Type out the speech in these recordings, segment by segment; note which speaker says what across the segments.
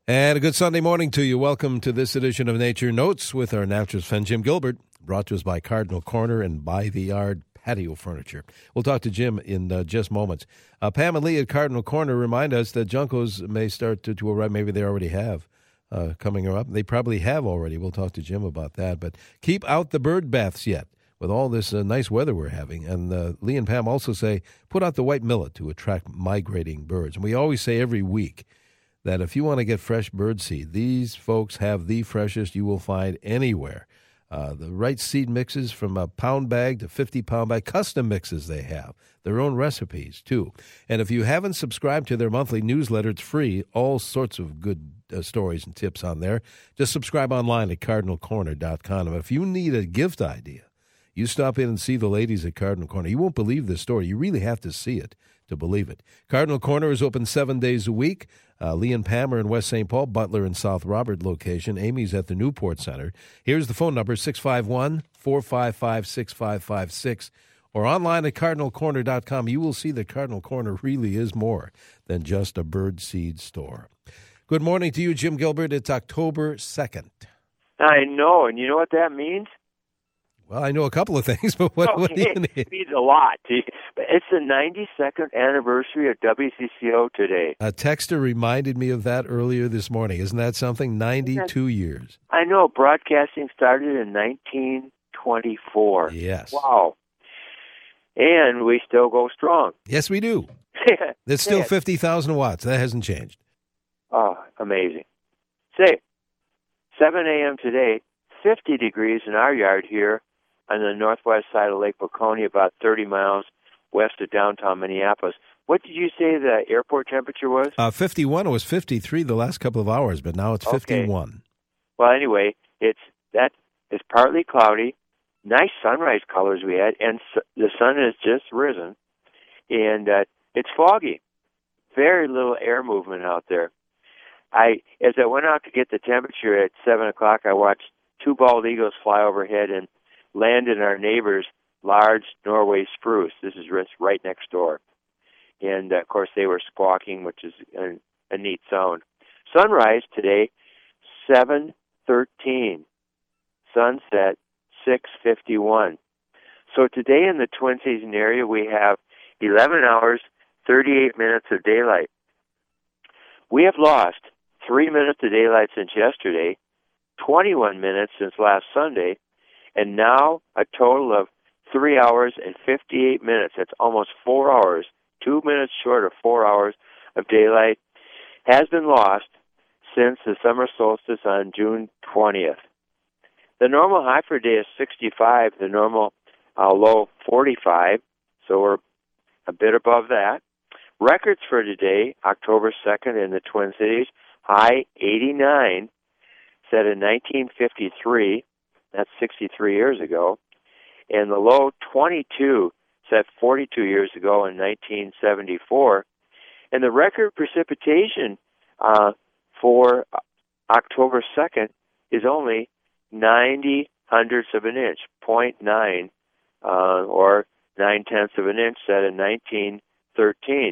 Speaker 1: And a good Sunday morning to you. Welcome to this edition of Nature Notes with our naturalist friend Jim Gilbert, brought to us by Cardinal Corner and By the Yard Patio Furniture. We'll talk to Jim in just moments. Pam and Lee at Cardinal Corner remind us that juncos may start to arrive. Maybe they already have coming up. They probably have already. We'll talk to Jim about that. But keep out the bird baths yet with all this nice weather we're having. And Lee and Pam also say put out the white millet to attract migrating birds. And we always say every week that if you want to get fresh bird seed, these folks have the freshest you will find anywhere. The right seed mixes from a pound bag to 50-pound bag, custom mixes they have, their own recipes too. And if you haven't subscribed to their monthly newsletter, it's free, all sorts of good stories and tips on there. Just subscribe online at cardinalcorner.com. And if you need a gift idea, you stop in and see the ladies at Cardinal Corner. You won't believe this story. You really have to see it to believe it. Cardinal Corner is open 7 days a week. Lee and Pam are in West St. Paul, Butler and South Robert location. Amy's at the Newport Center. Here's the phone number, 651-455-6556, or online at cardinalcorner.com. You will see that Cardinal Corner really is more than just a bird seed store. Good morning to you, Jim Gilbert. It's October 2nd.
Speaker 2: I know, and you know what that means?
Speaker 1: Well, I know a couple of things, but what do you need?
Speaker 2: It means a lot. But it's the 92nd anniversary of WCCO today.
Speaker 1: A texter reminded me of that earlier this morning. Isn't that something? 92 years.
Speaker 2: I know. Broadcasting started in 1924.
Speaker 1: Yes.
Speaker 2: Wow. And we still go strong.
Speaker 1: Yes, we do. It's still 50,000 watts. That hasn't changed.
Speaker 2: Oh, amazing. Say, 7 a.m. today, 50 degrees in our yard here on the northwest side of Lake Waconia, about 30 miles west of downtown Minneapolis. What did you say the airport temperature was?
Speaker 1: 51. It was 53 the last couple of hours, but now it's 51.
Speaker 2: Well, anyway, it's partly cloudy. Nice sunrise colors we had, and the sun has just risen, and it's foggy. Very little air movement out there. As I went out to get the temperature at 7 o'clock, I watched two bald eagles fly overhead and land in our neighbor's large Norway spruce. This is right next door. And, of course, they were squawking, which is a neat sound. Sunrise today, 7:13. Sunset, 6:51. So today in the Twin Cities area, we have 11 hours, 38 minutes of daylight. We have lost 3 minutes of daylight since yesterday, 21 minutes since last Sunday, and now a total of 3 hours and 58 minutes. That's almost 4 hours, 2 minutes short of 4 hours of daylight has been lost since the summer solstice on June 20th. The normal high for a day is 65, the normal low 45, so we're a bit above that. Records for today, October 2nd in the Twin Cities, high 89, set in 1953, that's 63 years ago, and the low 22, set 42 years ago in 1974. And the record precipitation for October 2nd is only 90 hundredths of an inch, 0.9, or 9/10 of an inch, set in 1913.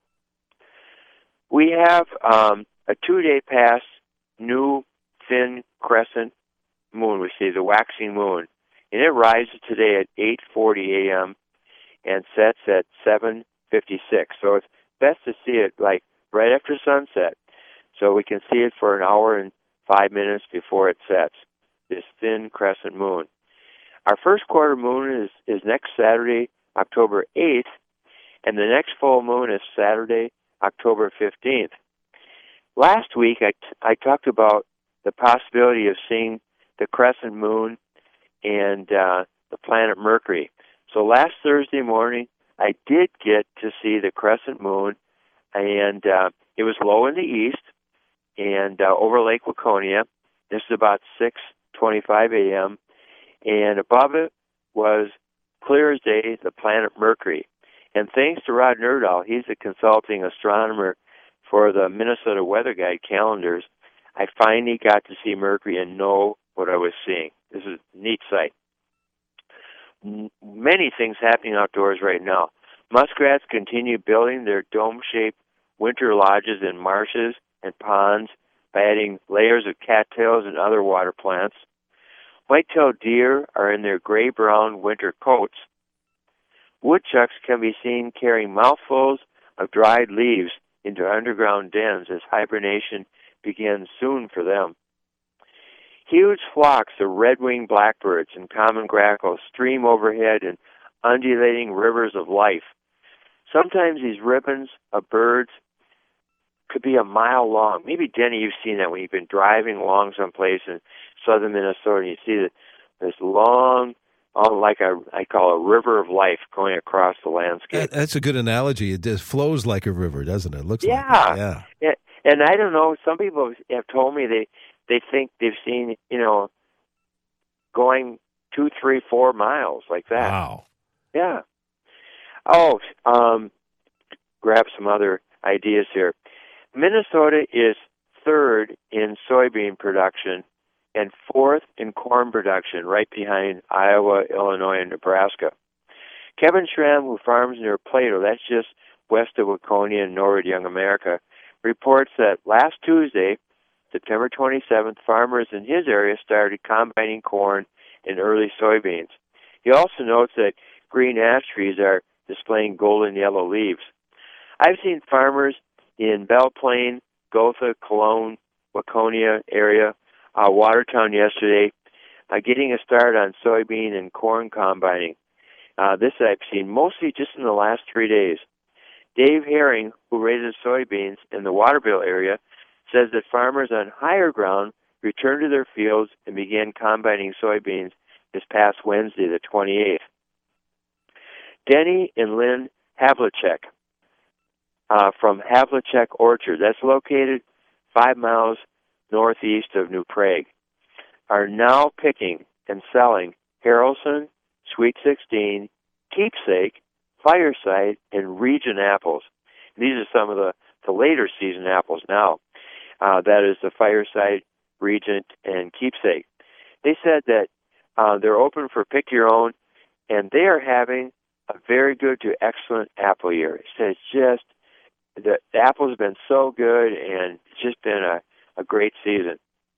Speaker 2: We have a 2-day past new thin crescent moon. We see the waxing moon, and it rises today at 8:40 a.m. and sets at 7:56. So it's best to see it like right after sunset, so we can see it for an hour and 5 minutes before it sets. This thin crescent moon. Our first quarter moon is next Saturday, October 8th, and the next full moon is Saturday, October 15th. Last week, I talked about the possibility of seeing the crescent moon and the planet Mercury. So last Thursday morning, I did get to see the crescent moon, and it was low in the east and over Lake Waconia. This is about 6:25 a.m., and above it was clear as day the planet Mercury. And thanks to Rod Nerdahl, he's a consulting astronomer for the Minnesota Weather Guide calendars, I finally got to see Mercury and know what I was seeing. This is a neat sight. Many things happening outdoors right now. Muskrats continue building their dome-shaped winter lodges in marshes and ponds by adding layers of cattails and other water plants. White-tailed deer are in their gray-brown winter coats. Woodchucks can be seen carrying mouthfuls of dried leaves into underground dens as hibernation begins soon for them. Huge flocks of red-winged blackbirds and common grackles stream overhead in undulating rivers of life. Sometimes these ribbons of birds could be a mile long. Maybe, Denny, you've seen that when you've been driving along someplace in southern Minnesota and you see this long, I call a river of life going across the landscape.
Speaker 1: That's a good analogy. It just flows like a river, doesn't it? It looks like it.
Speaker 2: Yeah. And I don't know, some people have told me they think they've seen, going 2, 3, 4 miles like that.
Speaker 1: Wow.
Speaker 2: Yeah. Grab some other ideas here. Minnesota is third in soybean production and fourth in corn production, right behind Iowa, Illinois, and Nebraska. Kevin Schramm, who farms near Plato, that's just west of Waconia in Norwood, Young America, reports that last Tuesday, September 27th, farmers in his area started combining corn and early soybeans. He also notes that green ash trees are displaying golden yellow leaves. I've seen farmers in Belle Plaine, Gotha, Cologne, Waconia area, Watertown yesterday, getting a start on soybean and corn combining. This I've seen mostly just in the last 3 days. Dave Herring, who raises soybeans in the Waterville area, says that farmers on higher ground returned to their fields and began combining soybeans this past Wednesday, the 28th. Denny and Lynn Havlicek from Havlicek Orchard, that's located 5 miles northeast of New Prague, are now picking and selling Haralson, Sweet 16, Keepsake, Fireside, and Region apples. These are some of the later season apples now. That is the Fireside, Regent, and Keepsake. They said that they're open for pick your own, and they are having a very good to excellent apple year. It says just the apples have been so good, and it's just been a great season.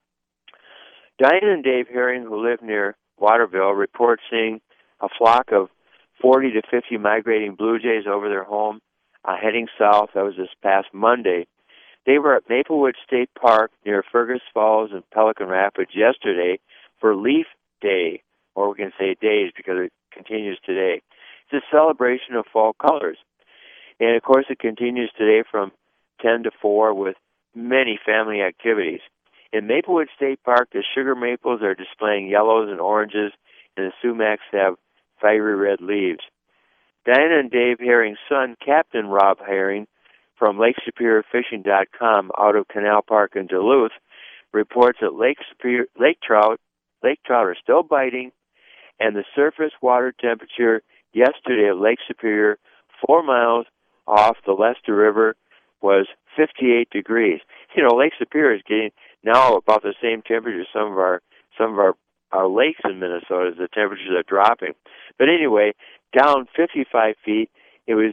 Speaker 2: Diane and Dave Herring, who live near Waterville, report seeing a flock of 40 to 50 migrating blue jays over their home, heading south. That was this past Monday. They were at Maplewood State Park near Fergus Falls and Pelican Rapids yesterday for Leaf Day, or we can say days because it continues today. It's a celebration of fall colors. And, of course, it continues today from 10 to 4 with many family activities. In Maplewood State Park, the sugar maples are displaying yellows and oranges, and the sumacs have fiery red leaves. Diana and Dave Herring's son, Captain Rob Herring, from LakeSuperiorFishing.com out of Canal Park in Duluth, reports that lake trout are still biting, and the surface water temperature yesterday at Lake Superior, 4 miles off the Lester River, was 58 degrees. Lake Superior is getting now about the same temperature as some of our lakes in Minnesota. The temperatures are dropping. But anyway, down 55 feet, it was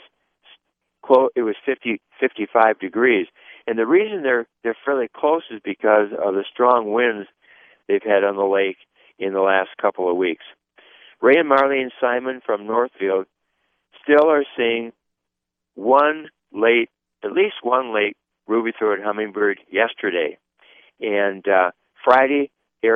Speaker 2: 55 degrees. And the reason they're fairly close is because of the strong winds they've had on the lake in the last couple of weeks. Ray and Marlene Simon from Northfield still are seeing at least one late ruby-throated hummingbird yesterday. And Friday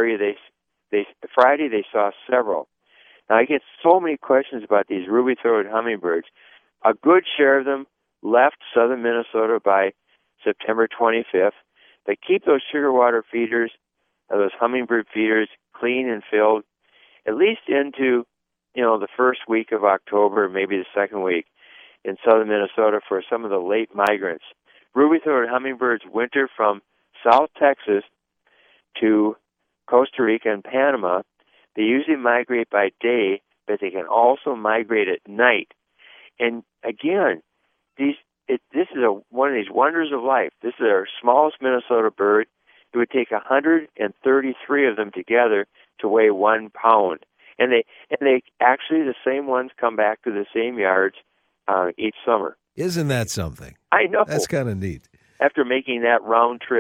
Speaker 2: they saw several. Now, I get so many questions about these ruby-throated hummingbirds. A good share of them left southern Minnesota by September 25th. They keep those sugar water feeders, those hummingbird feeders, clean and filled at least into, the first week of October, maybe the second week in southern Minnesota for some of the late migrants. Ruby-throated hummingbirds winter from South Texas to Costa Rica and Panama. They usually migrate by day, but they can also migrate at night. And again, this is one of these wonders of life. This is our smallest Minnesota bird. It would take 133 of them together to weigh 1 pound. And they actually, the same ones come back to the same yards each summer.
Speaker 1: Isn't that something?
Speaker 2: I know.
Speaker 1: That's kind of neat.
Speaker 2: After making that round trip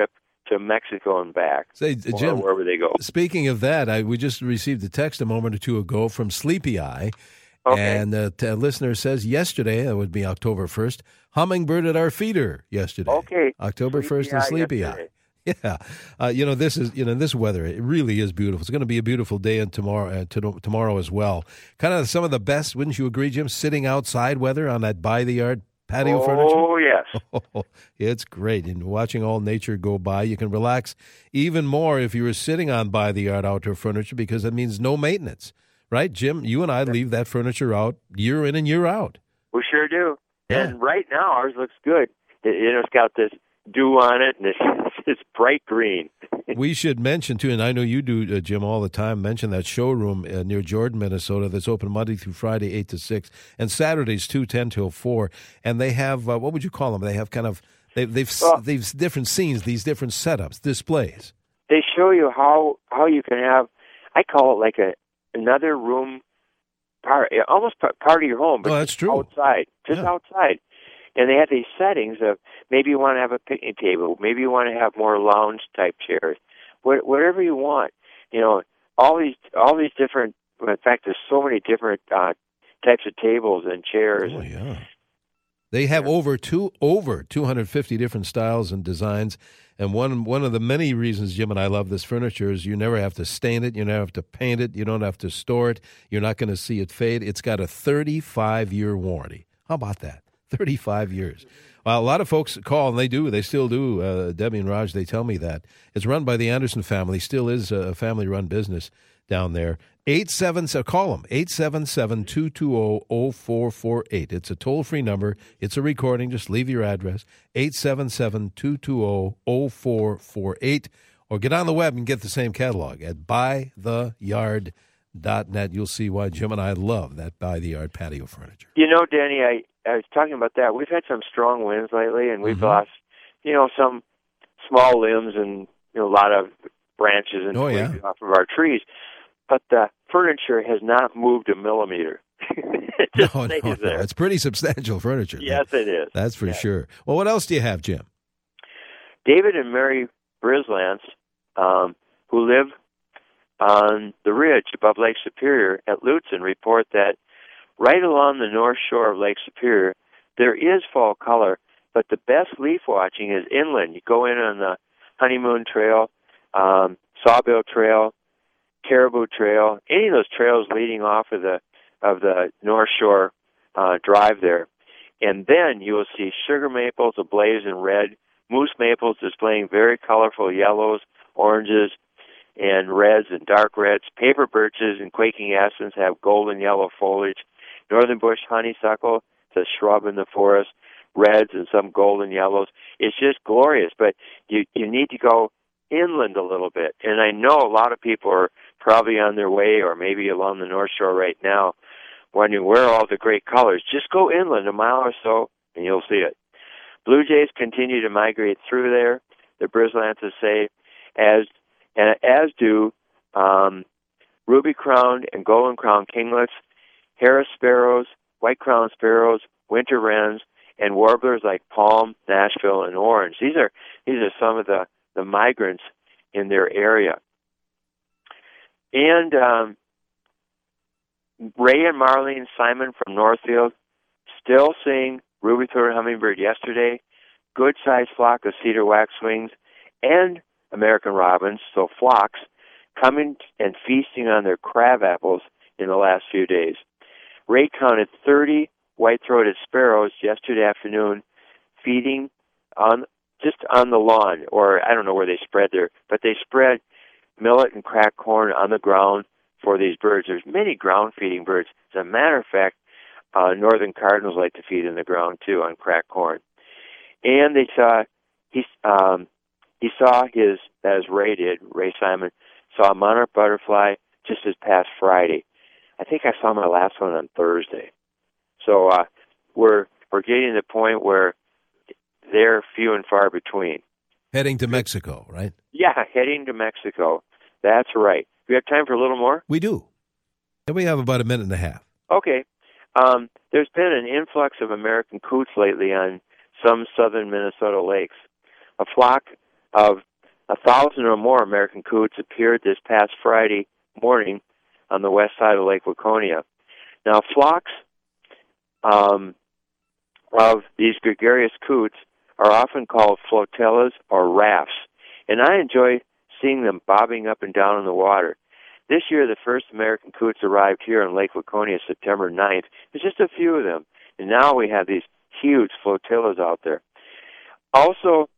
Speaker 2: to Mexico and back,
Speaker 1: Say,
Speaker 2: or
Speaker 1: Jim,
Speaker 2: wherever they go.
Speaker 1: speaking of that, we just received a text a moment or two ago from Sleepy Eye.
Speaker 2: Okay.
Speaker 1: And a listener says yesterday, that would be October 1st, hummingbird at our feeder yesterday.
Speaker 2: Okay.
Speaker 1: October 1st in Sleepy Eye. Yeah. This weather, it really is beautiful. It's going to be a beautiful day and tomorrow as well. Kind of some of the best, wouldn't you agree, Jim, sitting outside weather on that by-the-yard patio furniture?
Speaker 2: Oh, yes.
Speaker 1: Oh, it's great. And watching all nature go by, you can relax even more if you were sitting on by-the-yard outdoor furniture because it means no maintenance. Right, Jim? You and I leave that furniture out year in and year out.
Speaker 2: We sure do.
Speaker 1: Yeah.
Speaker 2: And right now, ours looks good. It's got this dew on it, and it's bright green.
Speaker 1: We should mention, too, and I know you do, Jim, all the time, mention that showroom near Jordan, Minnesota, that's open Monday through Friday, 8 to 6, and Saturdays, 2, 10 till 4. And they have, what would you call them? They have kind of, they've different scenes, these different setups, displays.
Speaker 2: They show you how you can have, I call it like another room, almost part of your home, but
Speaker 1: that's true.
Speaker 2: Outside, outside. And they have these settings of maybe you want to have a picnic table, maybe you want to have more lounge type chairs, whatever you want. All these different. In fact, there's so many different types of tables and chairs.
Speaker 1: Oh yeah. They have over 250 different styles and designs. And one of the many reasons, Jim, and I love this furniture is you never have to stain it, you never have to paint it, you don't have to store it, you're not going to see it fade. It's got a 35-year warranty. How about that? 35 years. Well, a lot of folks call, and they still do. Debbie and Raj, they tell me that. It's run by the Anderson family, still is a family-run business down there. Call them, 877-220-0448. It's a toll-free number. It's a recording. Just leave your address, 877-220-0448. Or get on the web and get the same catalog at bytheyard.net. You'll see why Jim and I love that By the Yard patio furniture.
Speaker 2: Danny, I was talking about that. We've had some strong winds lately, and we've lost, some small limbs and a lot of branches and twigs off of our trees. But the furniture has not moved a millimeter.
Speaker 1: No. It's pretty substantial furniture.
Speaker 2: Yes, it is.
Speaker 1: That's for sure. Well, what else do you have, Jim?
Speaker 2: David and Mary Brislance, who live on the ridge above Lake Superior at Lutsen, report that right along the north shore of Lake Superior, there is fall color, but the best leaf watching is inland. You go in on the Honeymoon Trail, Sawbill Trail, Caribou Trail, any of those trails leading off of the North Shore drive there. And then you will see sugar maples ablaze in red, moose maples displaying very colorful yellows, oranges, and reds and dark reds. Paper birches and quaking aspens have golden yellow foliage. Northern bush honeysuckle, it's a shrub in the forest, reds and some golden yellows. It's just glorious, but you need to go inland a little bit. And I know a lot of people are probably on their way or maybe along the North Shore right now wondering where are all the great colors. Just go inland a mile or so and you'll see it. Blue jays continue to migrate through there, the Brislances say, as do ruby-crowned and golden-crowned kinglets, Harris sparrows, white-crowned sparrows, winter wrens, and warblers like palm, Nashville, and orange. These are some of the migrants in their area. And Ray and Marlene Simon from Northfield still seeing ruby-throated hummingbird yesterday, good-sized flock of cedar waxwings, and American robins, so flocks, coming and feasting on their crab apples in the last few days. Ray counted 30 white-throated sparrows yesterday afternoon feeding just on the lawn, or I don't know where they spread but they spread millet and cracked corn on the ground for these birds. There's many ground-feeding birds. As a matter of fact, northern cardinals like to feed in the ground, too, on cracked corn. And he saw Ray Simon, saw a monarch butterfly just this past Friday. I think I saw my last one on Thursday. So we're getting to the point where they're few and far between.
Speaker 1: Heading to Mexico, right?
Speaker 2: Yeah, heading to Mexico. That's right. Do we have time for a little more?
Speaker 1: We do. And we have about a minute and a half.
Speaker 2: Okay. There's been an influx of American coots lately on some southern Minnesota lakes. A flock of 1,000 or more American coots appeared this past Friday morning on the west side of Lake Waconia. Now, flocks of these gregarious coots are often called flotillas or rafts, and I enjoy seeing them bobbing up and down in the water. This year, the first American coots arrived here in Lake Waconia September 9th. There's just a few of them, and now we have these huge flotillas out there. Also,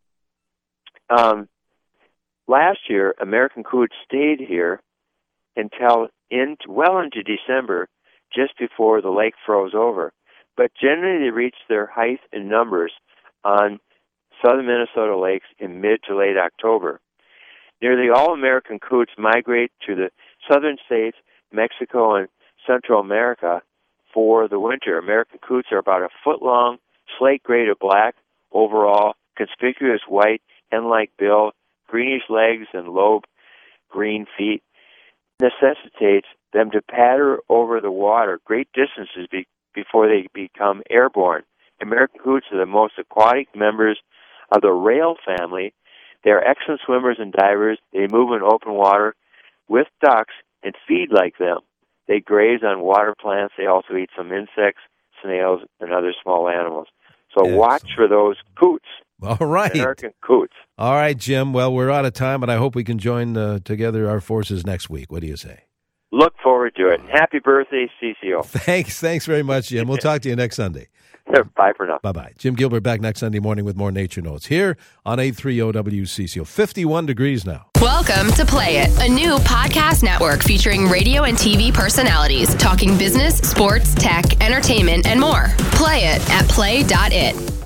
Speaker 2: last year, American coots stayed here until well into December, just before the lake froze over. But generally, they reached their height and numbers on southern Minnesota lakes in mid to late October. Nearly all American coots migrate to the southern states, Mexico, and Central America for the winter. American coots are about a foot long, slate gray to black overall, conspicuous white, hen-like bill, greenish legs, and lobe green feet. Necessitates them to patter over the water great distances before they become airborne. American coots are the most aquatic members of the rail family. They are excellent swimmers and divers. They move in open water with ducks and feed like them. They graze on water plants. They also eat some insects, snails, and other small animals. So watch for those coots.
Speaker 1: All right.
Speaker 2: American coots.
Speaker 1: All right, Jim. Well, we're out of time, but I hope we can join together our forces next week. What do you say?
Speaker 2: Look forward to it. Happy birthday, CCO.
Speaker 1: Thanks very much, Jim. We'll talk to you next Sunday.
Speaker 2: Bye for now.
Speaker 1: Bye-bye. Jim Gilbert back next Sunday morning with more Nature Notes here on 830 WCCO. 51 degrees now.
Speaker 3: Welcome to Play It, a new podcast network featuring radio and TV personalities talking business, sports, tech, entertainment, and more. Play it at play.it.